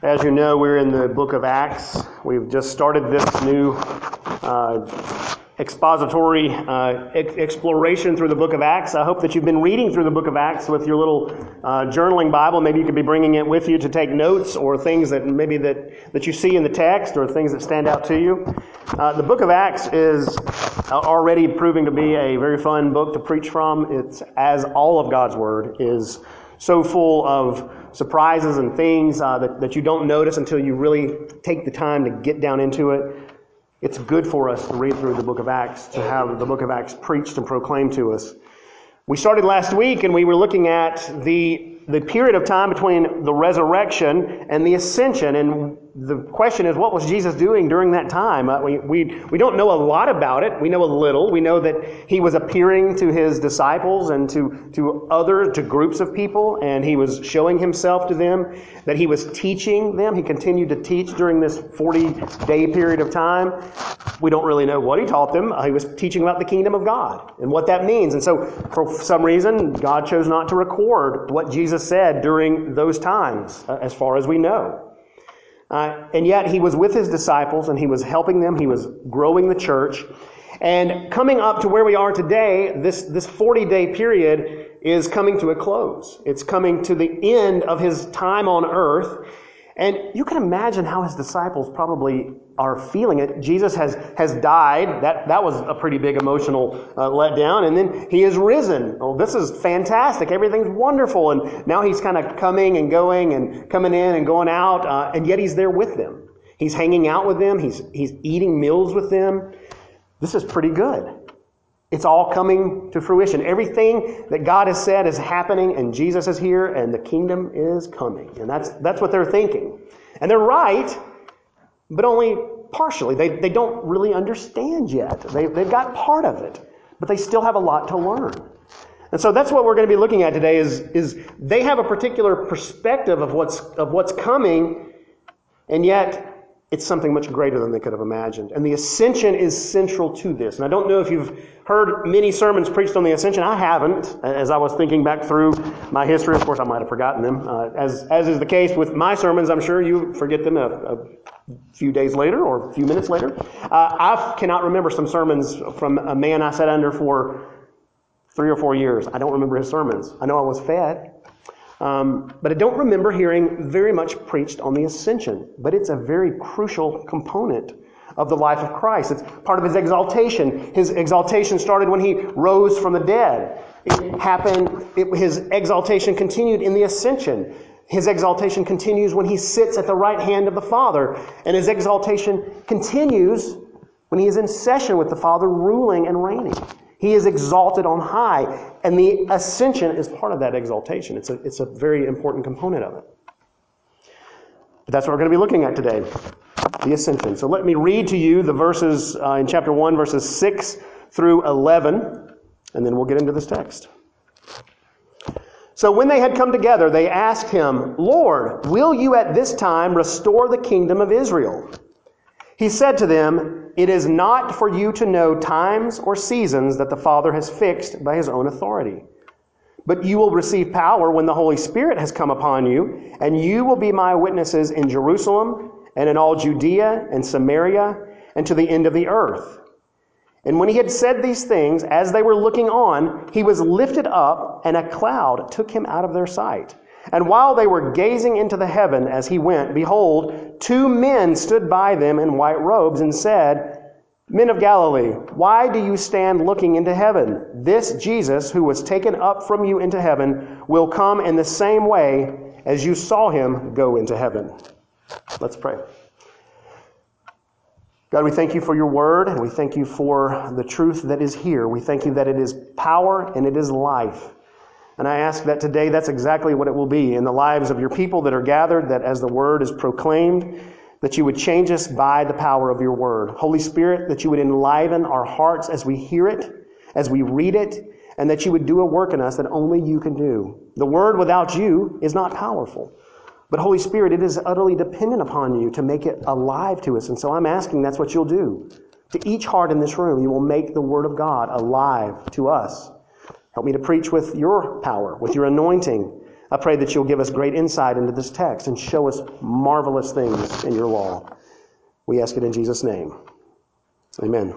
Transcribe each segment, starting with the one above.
As you know, we're in the book of Acts. We've just started this new expository exploration through the book of Acts. I hope that you've been reading through the book of Acts with your little journaling Bible. Maybe you could be bringing it with you to take notes, or things that maybe that you see in the text, or things that stand out to you. The book of Acts is already proving to be a very fun book to preach from. It's, as all of God's Word, is so full of surprises and things that you don't notice until you really take the time to get down into it. It's good for us to read through the book of Acts, to have the book of Acts preached and proclaimed to us. We started last week and we were looking at the period of time between the resurrection and the ascension. And the question is, what was Jesus doing during that time? We don't know a lot about it. We know a little. We know that he was appearing to his disciples and to groups of people, and he was showing himself to them, that he was teaching them. He continued to teach during this 40-day period of time. We don't really know what he taught them. He was teaching about the kingdom of God and what that means. And so for some reason, God chose not to record what Jesus said during those times, as far as we know. And yet he was with his disciples and he was helping them. He was growing the church. And coming up to where we are today, this 40-day period is coming to a close. It's coming to the end of his time on earth. And you can imagine how his disciples probably are feeling it. Jesus has died. That was a pretty big emotional letdown. And then he is risen. Oh, this is fantastic. Everything's wonderful. And now he's kind of coming and going and coming in and going out. And yet he's there with them. He's hanging out with them. He's eating meals with them. This is pretty good. It's all coming to fruition. Everything that God has said is happening, and Jesus is here, and the kingdom is coming. And that's what they're thinking. And they're right, but only partially. They don't really understand yet. They've got part of it, but they still have a lot to learn. And so that's what we're going to be looking at today is they have a particular perspective of what's coming, and yet it's something much greater than they could have imagined. And the ascension is central to this. And I don't know if you've heard many sermons preached on the ascension. I haven't. As I was thinking back through my history, of course I might have forgotten them. As is the case with my sermons, I'm sure you forget them a few days later or a few minutes later. I cannot remember some sermons from a man I sat under for 3 or 4 years. I don't remember his sermons. I know I was fed. But I don't remember hearing very much preached on the ascension. But it's a very crucial component of the life of Christ. It's part of his exaltation. His exaltation started when he rose from the dead. It happened, his exaltation continued in the ascension. His exaltation continues when he sits at the right hand of the Father. And his exaltation continues when he is in session with the Father, ruling and reigning. He is exalted on high, and the ascension is part of that exaltation. It's a very important component of it. But that's what we're going to be looking at today, the ascension. So let me read to you the verses in chapter 1, verses 6 through 11, and then we'll get into this text. So when they had come together, they asked him, "Lord, will you at this time restore the kingdom of Israel?" He said to them, "It is not for you to know times or seasons that the Father has fixed by his own authority. But you will receive power when the Holy Spirit has come upon you, and you will be my witnesses in Jerusalem and in all Judea and Samaria and to the end of the earth." And when he had said these things, as they were looking on, he was lifted up, and a cloud took him out of their sight. And while they were gazing into the heaven as he went, behold, 2 men stood by them in white robes and said, "Men of Galilee, why do you stand looking into heaven? This Jesus, who was taken up from you into heaven, will come in the same way as you saw him go into heaven." Let's pray. God, we thank you for your word, and we thank you for the truth that is here. We thank you that it is power and it is life. And I ask that today that's exactly what it will be in the lives of your people that are gathered, that as the word is proclaimed, that you would change us by the power of your word. Holy Spirit, that you would enliven our hearts as we hear it, as we read it, and that you would do a work in us that only you can do. The word without you is not powerful. But Holy Spirit, it is utterly dependent upon you to make it alive to us. And so I'm asking that's what you'll do. To each heart in this room, you will make the word of God alive to us. Help me to preach with your power, with your anointing. I pray that you'll give us great insight into this text and show us marvelous things in your law. We ask it in Jesus' name. Amen.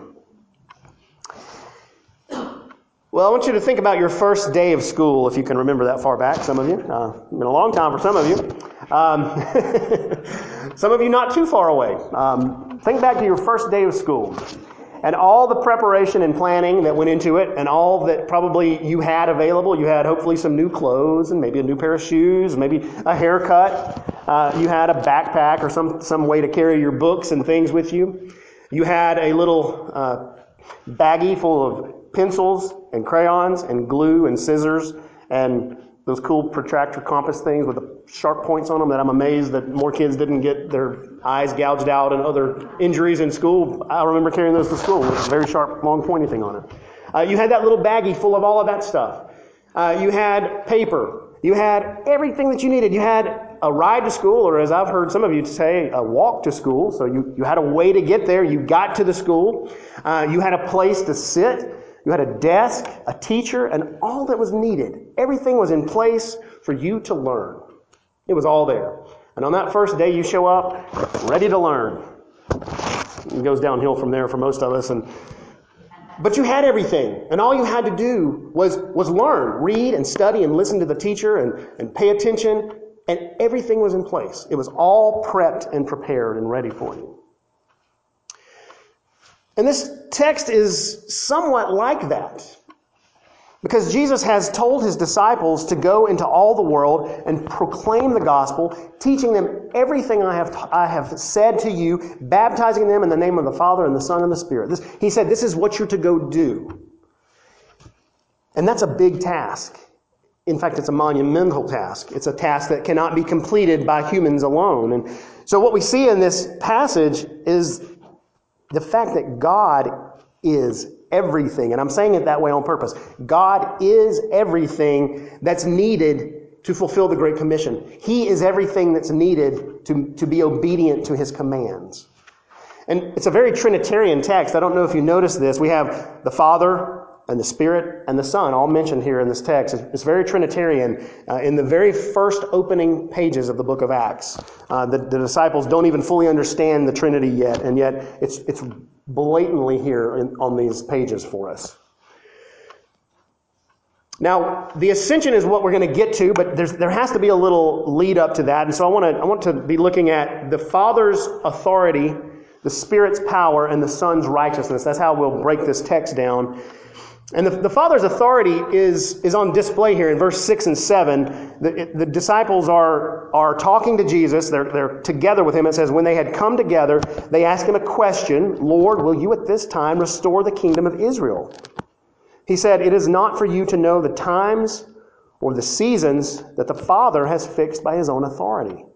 Well, I want you to think about your first day of school, if you can remember that far back, some of you. It's been a long time for some of you. Some of you not too far away. Think back to your first day of school and all the preparation and planning that went into it and all that probably you had available. You had hopefully some new clothes and maybe a new pair of shoes, maybe a haircut. You had a backpack or some way to carry your books and things with you. You had a little baggie full of pencils and crayons and glue and scissors and those cool protractor compass things with the sharp points on them that I'm amazed that more kids didn't get their eyes gouged out and other injuries in school. I remember carrying those to school with a very sharp, long pointy thing on it. You had that little baggie full of all of that stuff. You had paper. You had everything that you needed. You had a ride to school, or as I've heard some of you say, a walk to school. So you had a way to get there. You got to the school. You had a place to sit. You had a desk, a teacher, and all that was needed. Everything was in place for you to learn. It was all there. And on that first day, you show up ready to learn. It goes downhill from there for most of us. But you had everything. And all you had to do was learn, read and study and listen to the teacher and pay attention. And everything was in place. It was all prepped and prepared and ready for you. And this text is somewhat like that. Because Jesus has told his disciples to go into all the world and proclaim the gospel, teaching them everything I have said to you, baptizing them in the name of the Father and the Son and the Spirit. He said, this is what you're to go do. And that's a big task. In fact, it's a monumental task. It's a task that cannot be completed by humans alone. And so what we see in this passage is the fact that God is everything. And I'm saying it that way on purpose. God is everything that's needed to fulfill the Great Commission. He is everything that's needed to be obedient to his commands. And it's a very Trinitarian text. I don't know if you noticed this. We have the Father and the Spirit and the Son all mentioned here in this text. It's very Trinitarian. In the very first opening pages of the book of Acts, the disciples don't even fully understand the Trinity yet, and yet it's blatantly here on these pages for us. Now, the ascension is what we're going to get to, but there has to be a little lead up to that. And so I want to be looking at the Father's authority, the Spirit's power, and the Son's righteousness. That's how we'll break this text down. And the Father's authority is on display here in verse 6 and 7. The disciples are talking to Jesus. They're together with him. It says, when they had come together, they asked him a question, Lord, will you at this time restore the kingdom of Israel? He said, it is not for you to know the times or the seasons that the Father has fixed by his own authority.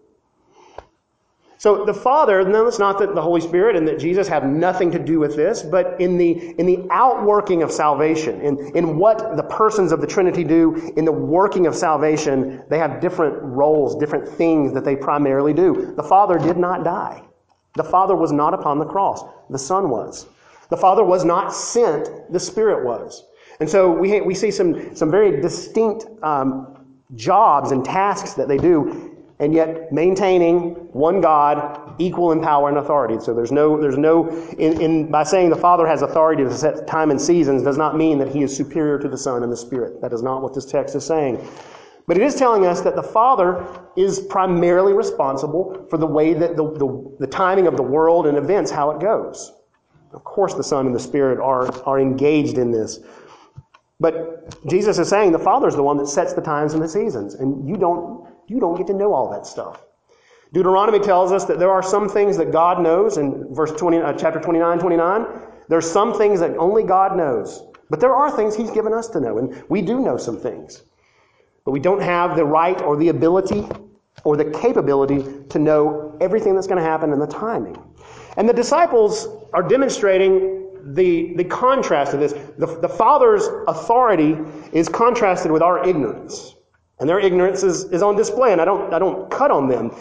So the Father, no, it's not that the Holy Spirit and that Jesus have nothing to do with this, but in the outworking of salvation, in what the persons of the Trinity do, in the working of salvation, they have different roles, different things that they primarily do. The Father did not die. The Father was not upon the cross. The Son was. The Father was not sent. The Spirit was. And so we see some very distinct jobs and tasks that they do, and yet maintaining one God, equal in power and authority. So there's no by saying the Father has authority to set time and seasons does not mean that he is superior to the Son and the Spirit. That is not what this text is saying. But it is telling us that the Father is primarily responsible for the way that the timing of the world and events, how it goes. Of course the Son and the Spirit are engaged in this. But Jesus is saying the Father is the one that sets the times and the seasons, and you don't get to know all that stuff. Deuteronomy tells us that there are some things that God knows in chapter 29. There's some things that only God knows. But there are things he's given us to know, and we do know some things. But we don't have the right or the ability or the capability to know everything that's going to happen and the timing. And the disciples are demonstrating the contrast of this. The Father's authority is contrasted with our ignorance. And their ignorance is on display, and I don't cut on them.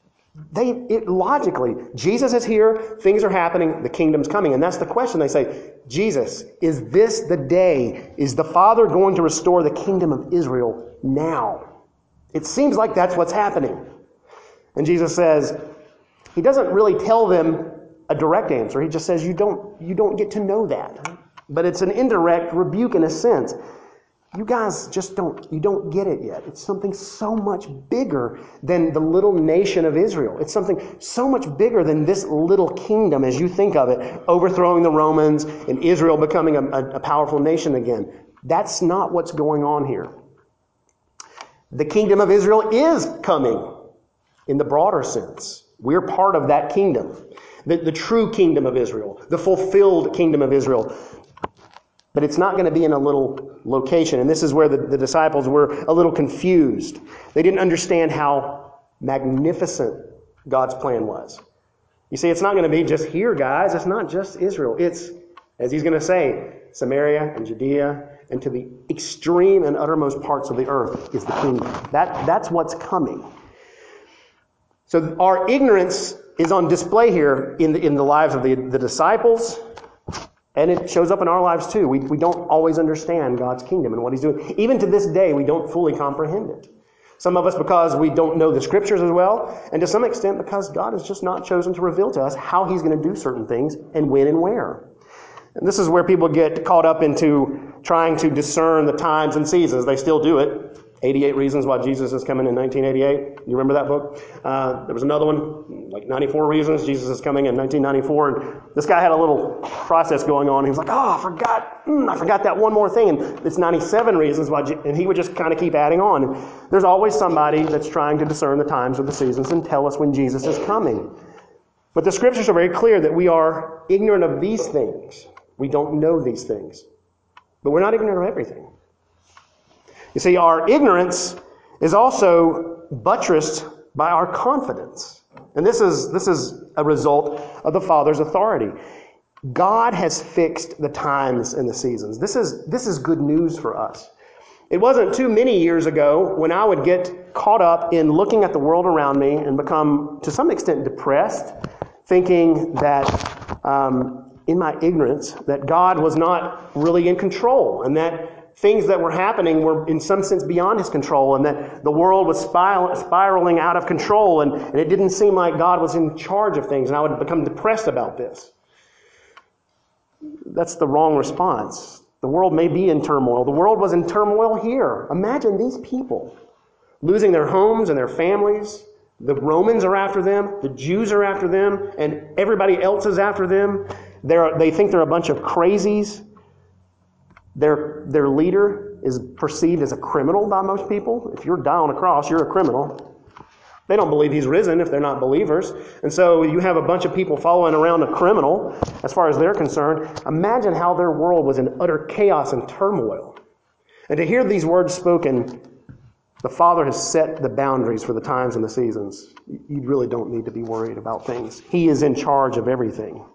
Logically, Jesus is here, things are happening, the kingdom's coming. And that's the question. They say, Jesus, is this the day? Is the Father going to restore the kingdom of Israel now? It seems like that's what's happening. And Jesus says, he doesn't really tell them a direct answer. He just says, you don't get to know that. But it's an indirect rebuke in a sense. You guys you don't get it yet. It's something so much bigger than the little nation of Israel. It's something so much bigger than this little kingdom as you think of it, overthrowing the Romans and Israel becoming a powerful nation again. That's not what's going on here. The kingdom of Israel is coming in the broader sense. We're part of that kingdom. The true kingdom of Israel, the fulfilled kingdom of Israel. But it's not going to be in a little location. And this is where the disciples were a little confused. They didn't understand how magnificent God's plan was. You see, it's not going to be just here, guys. It's not just Israel. It's, as he's going to say, Samaria and Judea and to the extreme and uttermost parts of the earth is the kingdom. That's what's coming. So our ignorance is on display here in the lives of the disciples. And it shows up in our lives too. We don't always understand God's kingdom and what he's doing. Even to this day, we don't fully comprehend it. Some of us because we don't know the scriptures as well, and to some extent because God has just not chosen to reveal to us how he's going to do certain things and when and where. And this is where people get caught up into trying to discern the times and seasons. They still do it. 88 Reasons Why Jesus is Coming in 1988. You remember that book? There was another one, like 94 Reasons Jesus is Coming in 1994. And this guy had a little process going on. He was like, I forgot that one more thing. And it's 97 Reasons Why, and he would just kind of keep adding on. And there's always somebody that's trying to discern the times or the seasons and tell us when Jesus is coming. But the scriptures are very clear that we are ignorant of these things. We don't know these things. But we're not ignorant of everything. You see, our ignorance is also buttressed by our confidence. And this is a result of the Father's authority. God has fixed the times and the seasons. This is good news for us. It wasn't too many years ago when I would get caught up in looking at the world around me and become, to some extent, depressed, thinking that in my ignorance, that God was not really in control and that things that were happening were in some sense beyond his control and that the world was spiraling out of control and it didn't seem like God was in charge of things, and I would become depressed about this. That's the wrong response. The world may be in turmoil. The world was in turmoil here. Imagine these people losing their homes and their families. The Romans are after them. The Jews are after them. And everybody else is after them. They think they're a bunch of crazies. Their leader is perceived as a criminal by most people. If you're dying on a cross, you're a criminal. They don't believe he's risen if they're not believers. And so you have a bunch of people following around a criminal as far as they're concerned. Imagine how their world was in utter chaos and turmoil. And to hear these words spoken, the Father has set the boundaries for the times and the seasons. You really don't need to be worried about things. He is in charge of everything.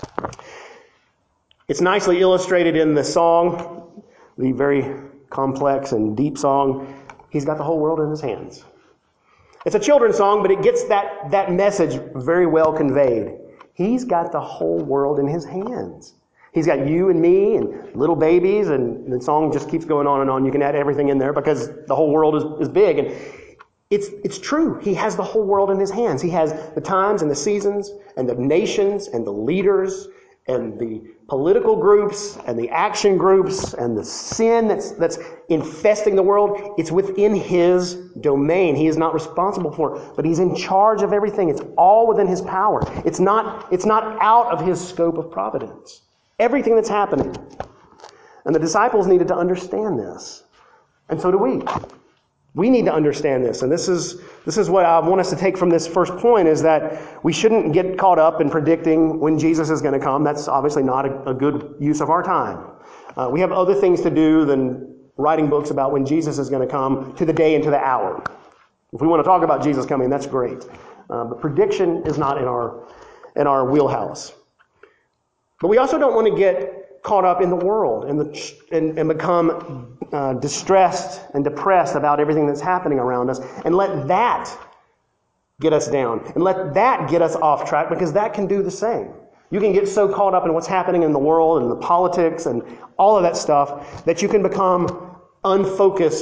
It's nicely illustrated in the song, the very complex and deep song, He's Got the Whole World in His Hands. It's a children's song, but it gets that message very well conveyed. He's got the whole world in His hands. He's got you and me and little babies, and the song just keeps going on and on. You can add everything in there because the whole world is big. And it's true. He has the whole world in His hands. He has the times and the seasons and the nations and the leaders and the political groups and the action groups and the sin that's infesting the world. It's within His domain. He is not responsible for it, but He's in charge of everything. It's all within His power. It's not out of His scope of providence. Everything that's happening. And the disciples needed to understand this. And so do we. We need to understand this. And this is what I want us to take from this first point, is that we shouldn't get caught up in predicting when Jesus is going to come. That's obviously not a good use of our time. We have other things to do than writing books about when Jesus is going to come, to the day and to the hour. If we want to talk about Jesus coming, that's great. But prediction is not in our wheelhouse. But we also don't want to get caught up in the world and become distressed and depressed about everything that's happening around us, and let that get us down and let that get us off track, because that can do the same. You can get so caught up in what's happening in the world and the politics and all of that stuff that you can become unfocused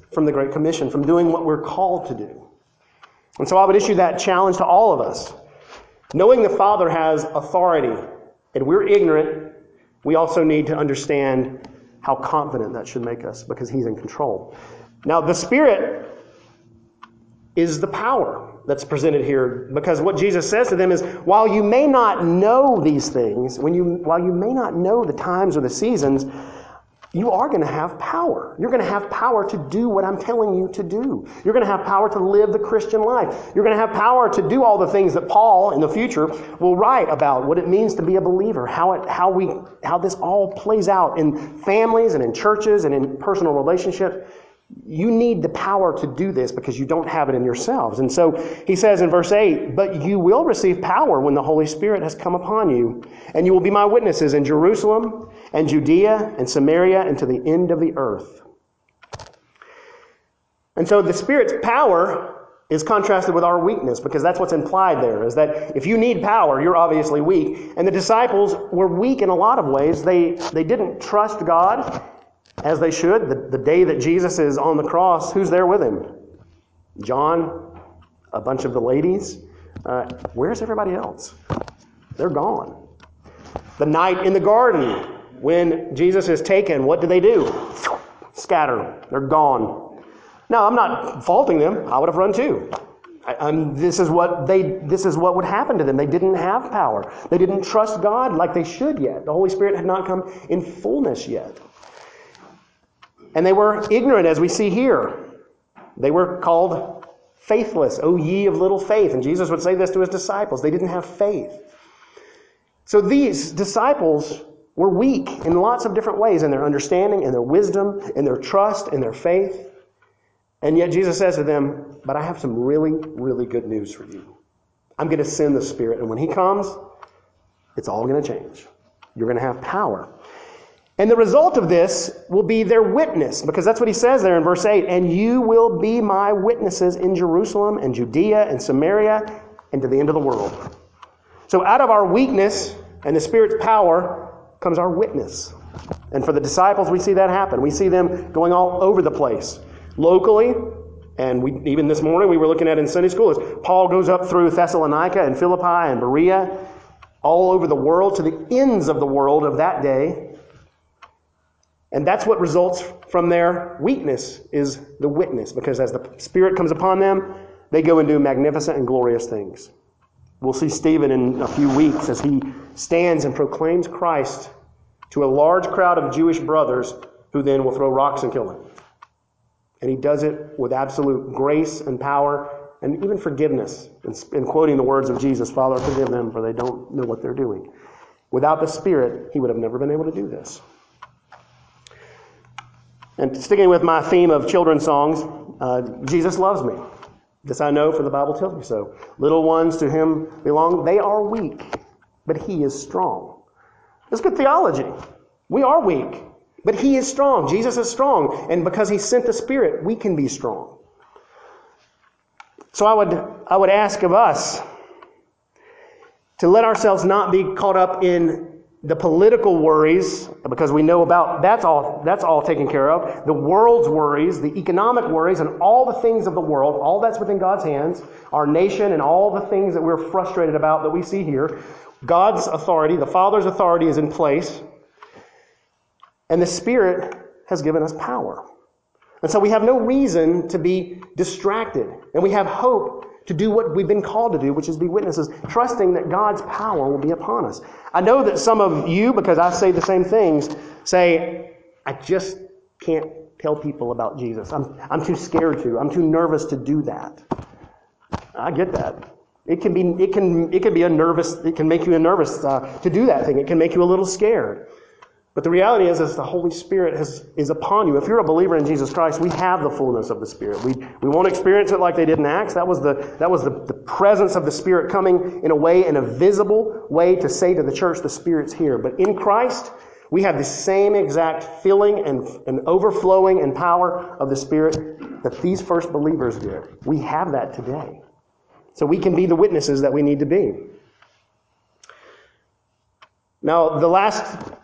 from the Great Commission, from doing what we're called to do. And so I would issue that challenge to all of us. Knowing the Father has authority and we're ignorant, we also need to understand how confident that should make us because He's in control. Now, the Spirit is the power that's presented here, because what Jesus says to them is, while you may not know these things, while you may not know the times or the seasons, you are going to have power. You're going to have power to do what I'm telling you to do. You're going to have power to live the Christian life. You're going to have power to do all the things that Paul in the future will write about, what it means to be a believer, how this all plays out in families and in churches and in personal relationships. You need the power to do this because you don't have it in yourselves. And so he says in verse 8, but you will receive power when the Holy Spirit has come upon you, and you will be my witnesses in Jerusalem and Judea and Samaria and to the end of the earth. And so the Spirit's power is contrasted with our weakness, because that's what's implied there, is that if you need power, you're obviously weak. And the disciples were weak in a lot of ways. They didn't trust God as they should. The day that Jesus is on the cross, who's there with him? John, a bunch of the ladies. Where's everybody else? They're gone. The night in the garden, when Jesus is taken, what do? Scatter. They're gone. Now, I'm not faulting them. I would have run too. This is what would happen to them. They didn't have power. They didn't trust God like they should yet. The Holy Spirit had not come in fullness yet. And they were ignorant, as we see here. They were called faithless, O ye of little faith. And Jesus would say this to his disciples. They didn't have faith. So these disciples were weak in lots of different ways, in their understanding, in their wisdom, in their trust, in their faith. And yet Jesus says to them, but I have some really, really good news for you. I'm going to send the Spirit. And when He comes, it's all going to change. You're going to have power. And the result of this will be their witness, because that's what he says there in verse 8. And you will be my witnesses in Jerusalem and Judea and Samaria and to the end of the world. So out of our weakness and the Spirit's power comes our witness. And for the disciples, we see that happen. We see them going all over the place. Locally, and even this morning we were looking at in Sunday school, as Paul goes up through Thessalonica and Philippi and Berea, all over the world, to the ends of the world of that day. And that's what results from their weakness, is the witness. Because as the Spirit comes upon them, they go and do magnificent and glorious things. We'll see Stephen in a few weeks as he stands and proclaims Christ to a large crowd of Jewish brothers who then will throw rocks and kill him. And he does it with absolute grace and power and even forgiveness. In quoting the words of Jesus, Father, forgive them, for they don't know what they're doing. Without the Spirit, he would have never been able to do this. And sticking with my theme of children's songs, Jesus loves me. This I know, for the Bible tells me so. Little ones to Him belong. They are weak, but He is strong. That's good theology. We are weak, but He is strong. Jesus is strong. And because He sent the Spirit, we can be strong. So I would ask of us to let ourselves not be caught up in the political worries, because we know about that's all taken care of. The world's worries, the economic worries, and all the things of the world, all that's within God's hands. Our nation and all the things that we're frustrated about that we see here. God's authority, the Father's authority, is in place. And the Spirit has given us power. And so we have no reason to be distracted. And we have hope to do what we've been called to do, which is be witnesses, trusting that God's power will be upon us. I know that some of you, because I say the same things, say, I just can't tell people about Jesus. I'm too scared to. I'm too nervous to do that. I get that. It can be a nervous. It can make you nervous to do that thing. It can make you a little scared. But the reality is the Holy Spirit is upon you. If you're a believer in Jesus Christ, we have the fullness of the Spirit. We won't experience it like they did in Acts. That was the presence of the Spirit coming in a visible way to say to the church, the Spirit's here. But in Christ, we have the same exact filling and overflowing and power of the Spirit that these first believers did. We have that today. So we can be the witnesses that we need to be. Now, the last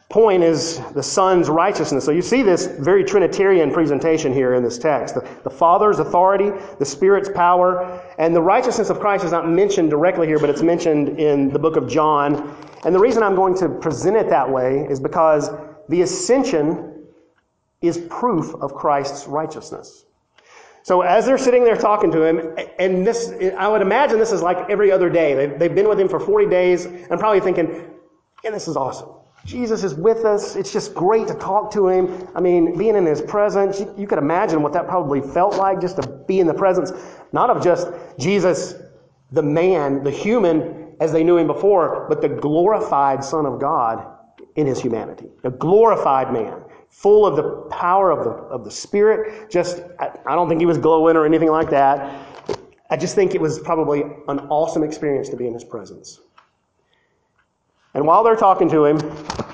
point is the Son's righteousness. So you see this very Trinitarian presentation here in this text. The Father's authority, the Spirit's power, and the righteousness of Christ is not mentioned directly here, but it's mentioned in the book of John. And the reason I'm going to present it that way is because the ascension is proof of Christ's righteousness. So as they're sitting there talking to him, and this, I would imagine this is like every other day. They've been with him for 40 days and probably thinking, yeah, this is awesome. Jesus is with us. It's just great to talk to him. I mean, being in his presence, you could imagine what that probably felt like, just to be in the presence, not of just Jesus, the man, the human, as they knew him before, but the glorified Son of God in his humanity. A glorified man, full of the power of the Spirit. I don't think he was glowing or anything like that. I just think it was probably an awesome experience to be in his presence. And while they're talking to him,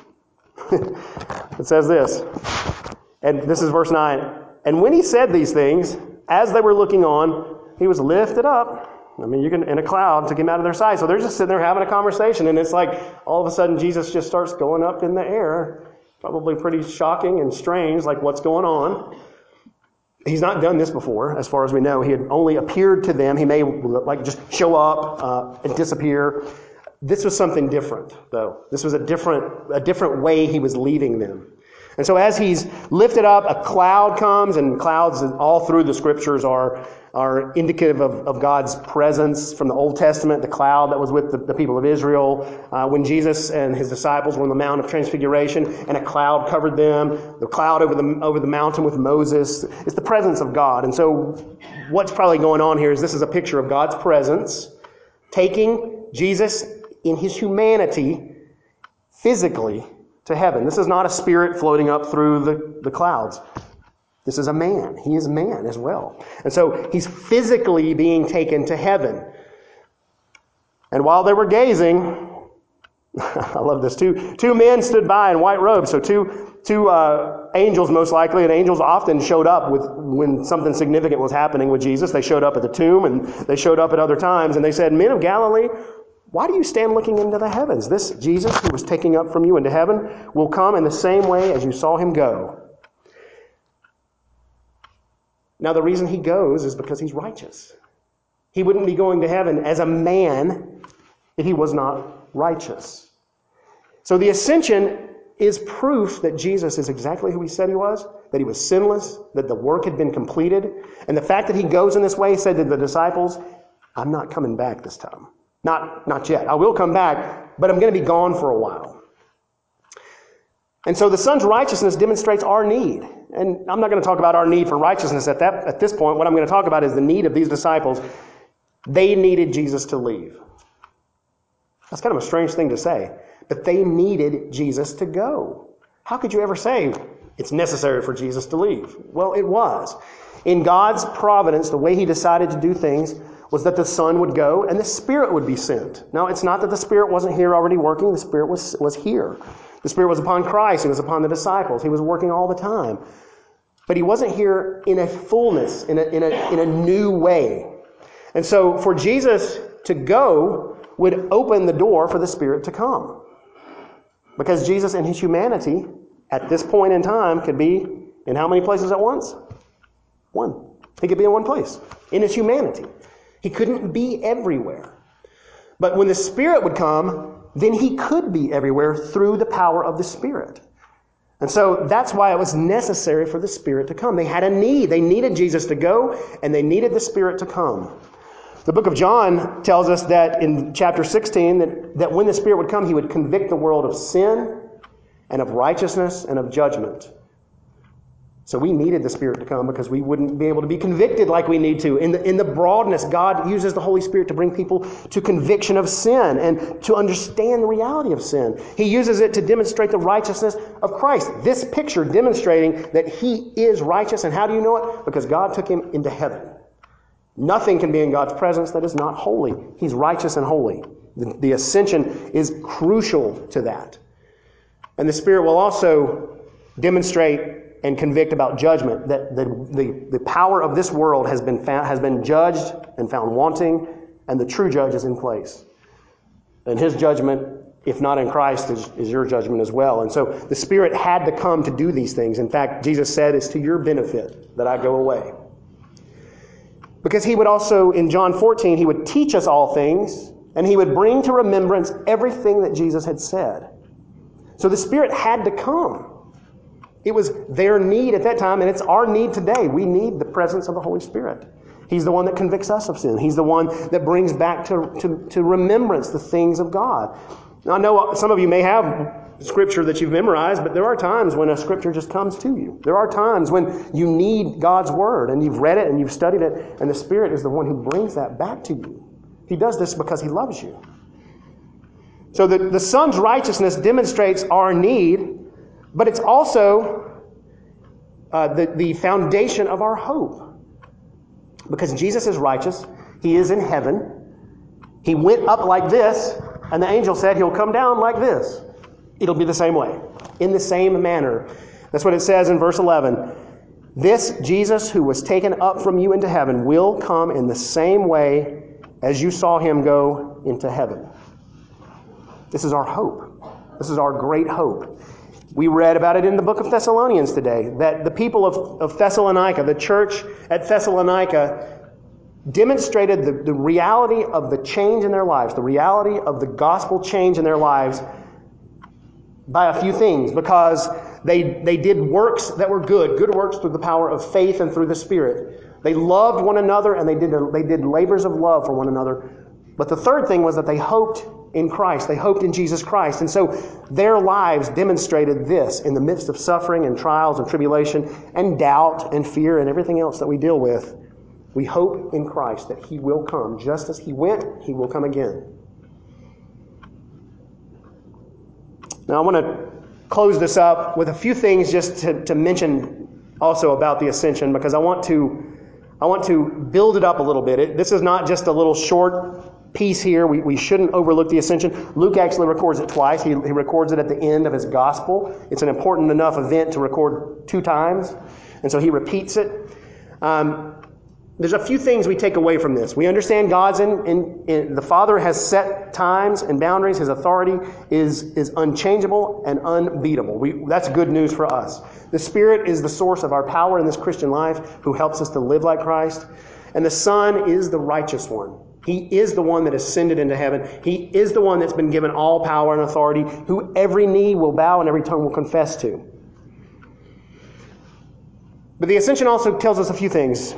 it says this, and this is verse 9. And when he said these things, as they were looking on, he was lifted up. I mean, you can in a cloud, took him out of their sight. So they're just sitting there having a conversation, and it's like all of a sudden Jesus just starts going up in the air. Probably pretty shocking and strange, like what's going on. He's not done this before, as far as we know. He had only appeared to them. He may like just show up and disappear. This was something different, though. This was a different way he was leading them. And so as he's lifted up, a cloud comes, and clouds all through the Scriptures are indicative of God's presence. From the Old Testament, the cloud that was with the people of Israel, when Jesus and his disciples were on the Mount of Transfiguration, and a cloud covered them, the cloud over the mountain with Moses. It's the presence of God. And so what's probably going on here is this is a picture of God's presence taking Jesus in his humanity physically to heaven. This is not a spirit floating up through the clouds. This is a man. He is man as well. And so he's physically being taken to heaven. And while they were gazing, I love this, two men stood by in white robes. So two angels most likely, and angels often showed up when something significant was happening with Jesus. They showed up at the tomb, and they showed up at other times, and they said, "Men of Galilee, why do you stand looking into the heavens? This Jesus who was taken up from you into heaven will come in the same way as you saw him go." Now the reason he goes is because he's righteous. He wouldn't be going to heaven as a man if he was not righteous. So the ascension is proof that Jesus is exactly who he said he was, that he was sinless, that the work had been completed. And the fact that he goes in this way said to the disciples, "I'm not coming back this time. Not yet. I will come back, but I'm going to be gone for a while." And so the Son's righteousness demonstrates our need. And I'm not going to talk about our need for righteousness at this point. What I'm going to talk about is the need of these disciples. They needed Jesus to leave. That's kind of a strange thing to say, but they needed Jesus to go. How could you ever say it's necessary for Jesus to leave? Well, it was. In God's providence, the way he decided to do things was that the Son would go and the Spirit would be sent. Now, it's not that the Spirit wasn't here already working. The Spirit was here. The Spirit was upon Christ. He was upon the disciples. He was working all the time. But he wasn't here in a fullness, in a new way. And so for Jesus to go would open the door for the Spirit to come. Because Jesus in his humanity, at this point in time, could be in how many places at once? One. He could be in one place, in his humanity. He couldn't be everywhere. But when the Spirit would come, then he could be everywhere through the power of the Spirit. And so that's why it was necessary for the Spirit to come. They had a need. They needed Jesus to go, and they needed the Spirit to come. The book of John tells us that in chapter 16, that when the Spirit would come, he would convict the world of sin and of righteousness and of judgment. So we needed the Spirit to come because we wouldn't be able to be convicted like we need to. In the broadness, God uses the Holy Spirit to bring people to conviction of sin and to understand the reality of sin. He uses it to demonstrate the righteousness of Christ. This picture demonstrating that he is righteous. And how do you know it? Because God took him into heaven. Nothing can be in God's presence that is not holy. He's righteous and holy. The ascension is crucial to that. And the Spirit will also demonstrate and convict about judgment, that the power of this world has been judged and found wanting, and the true judge is in place. And his judgment if not in Christ, is your judgment as well. And so the Spirit had to come to do these things. In fact, Jesus said, it's to your benefit that I go away. Because he would also, in John 14, he would teach us all things, and he would bring to remembrance everything that Jesus had said. So the Spirit had to come. It was their need at that time, and it's our need today. We need the presence of the Holy Spirit. He's the one that convicts us of sin. He's the one that brings back to remembrance the things of God. Now, I know some of you may have Scripture that you've memorized, but there are times when a Scripture just comes to you. There are times when you need God's Word, and you've read it and you've studied it, and the Spirit is the one who brings that back to you. He does this because He loves you. So the Son's righteousness demonstrates our need, but it's also the foundation of our hope. Because Jesus is righteous, He is in heaven. He went up like this, and the angel said He'll come down like this. It'll be the same way, in the same manner. That's what it says in verse 11. This Jesus who was taken up from you into heaven will come in the same way as you saw Him go into heaven. This is our hope. This is our great hope. We read about it in the book of Thessalonians today, that the people of Thessalonica, the church at Thessalonica, demonstrated the reality of the change in their lives, the reality of the gospel change in their lives by a few things, because they did works that were good works through the power of faith and through the Spirit. They loved one another, and they did labors of love for one another. But the third thing was that they hoped in Christ. They hoped in Jesus Christ. And so their lives demonstrated this in the midst of suffering and trials and tribulation and doubt and fear and everything else that we deal with. We hope in Christ that He will come. Just as He went, He will come again. Now I want to close this up with a few things just to mention also about the ascension, because I want to build it up a little bit. This is not just a little short piece here. We shouldn't overlook the ascension. Luke actually records it twice. He records it at the end of his gospel. It's an important enough event to record 2 times, and so he repeats it. There's a few things we take away from this. We understand God's in the Father has set times and boundaries. His authority is unchangeable and unbeatable. That's good news for us. The Spirit is the source of our power in this Christian life, who helps us to live like Christ. And the Son is the righteous one. He is the one that ascended into heaven. He is the one that's been given all power and authority, who every knee will bow and every tongue will confess to. But the ascension also tells us a few things.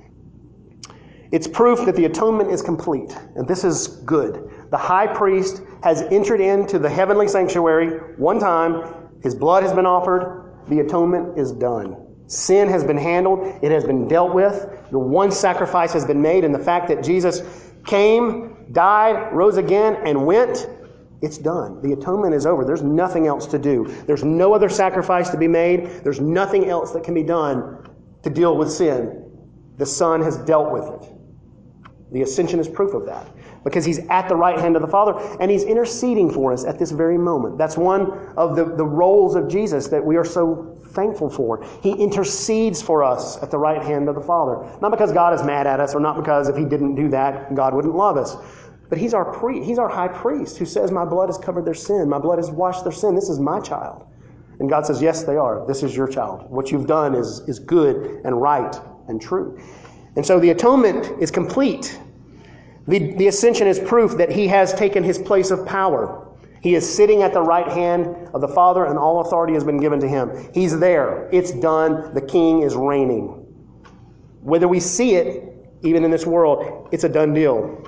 It's proof that the atonement is complete, and this is good. The high priest has entered into the heavenly sanctuary one time. His blood has been offered. The atonement is done. Sin has been handled. It has been dealt with. The one sacrifice has been made, and the fact that Jesus came, died, rose again, and went, it's done. The atonement is over. There's nothing else to do. There's no other sacrifice to be made. There's nothing else that can be done to deal with sin. The Son has dealt with it. The ascension is proof of that, because He's at the right hand of the Father, and He's interceding for us at this very moment. That's one of the roles of Jesus that we are so thankful for. He intercedes for us at the right hand of the Father. Not because God is mad at us, or not because if He didn't do that, God wouldn't love us. But He's our high priest who says, my blood has covered their sin. My blood has washed their sin. This is my child. And God says, yes, they are. This is your child. What you've done is good and right and true. And so the atonement is complete. The ascension is proof that He has taken His place of power. He is sitting at the right hand of the Father, and all authority has been given to Him. He's there. It's done. The King is reigning. Whether we see it, even in this world, it's a done deal.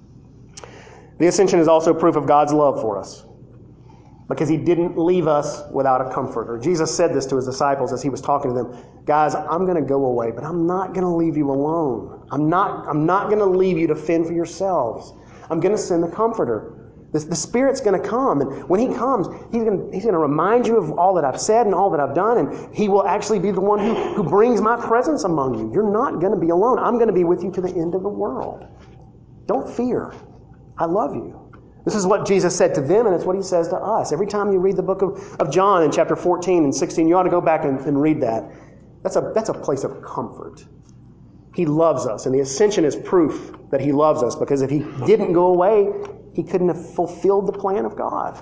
The ascension is also proof of God's love for us, because He didn't leave us without a comforter. Jesus said this to His disciples as He was talking to them. Guys, I'm going to go away, but I'm not going to leave you alone. I'm not going to leave you to fend for yourselves. I'm going to send the Comforter. The Spirit's going to come, and when He comes, He's going to remind you of all that I've said and all that I've done, and He will actually be the one who brings my presence among you. You're not going to be alone. I'm going to be with you to the end of the world. Don't fear. I love you. This is what Jesus said to them, and it's what He says to us. Every time you read the book of John in chapter 14 and 16, you ought to go back and read that. That's a place of comfort. He loves us, and the ascension is proof that he loves us, because if he didn't go away, he couldn't have fulfilled the plan of God.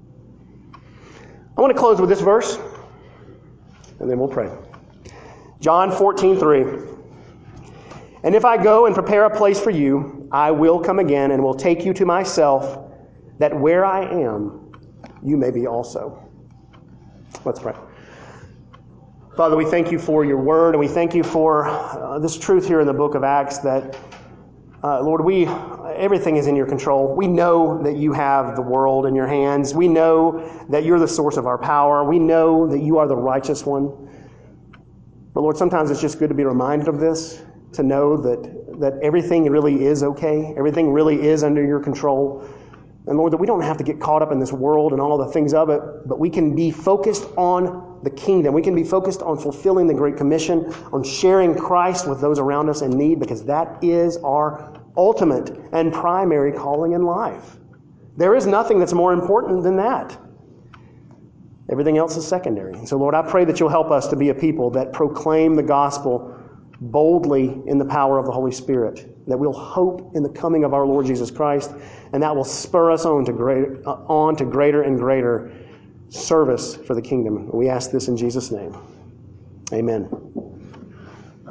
I want to close with this verse, and then we'll pray. John 14:3. And if I go and prepare a place for you, I will come again and will take you to myself, that where I am, you may be also. Let's pray. Father, we thank you for your word, and we thank you for this truth here in the book of Acts that, Lord, everything is in your control. We know that you have the world in your hands. We know that you're the source of our power. We know that you are the righteous one. But Lord, sometimes it's just good to be reminded of this, to know that everything really is okay. Everything really is under your control. And Lord, that we don't have to get caught up in this world and all the things of it, but we can be focused on the kingdom. We can be focused on fulfilling the Great Commission, on sharing Christ with those around us in need, because that is our ultimate and primary calling in life. There is nothing that's more important than that. Everything else is secondary. And so, Lord, I pray that you'll help us to be a people that proclaim the gospel boldly in the power of the Holy Spirit, that we'll hope in the coming of our Lord Jesus Christ, and that will spur us on to greater and greater service for the kingdom. We ask this in Jesus' name. Amen.